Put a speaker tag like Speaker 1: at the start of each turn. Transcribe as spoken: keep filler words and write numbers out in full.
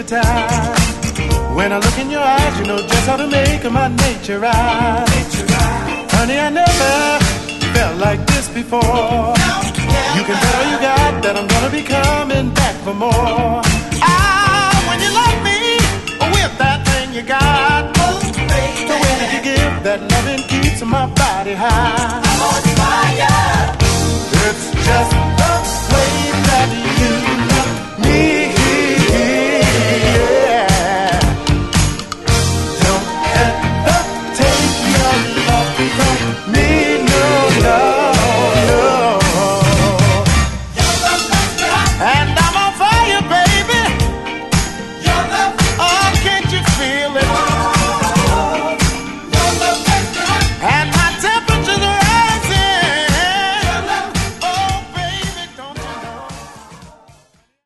Speaker 1: time. When I look in your eyes, you know just how to make my nature rise. Honey, I never felt like this before. You can bet all you got that I'm gonna be coming back for more.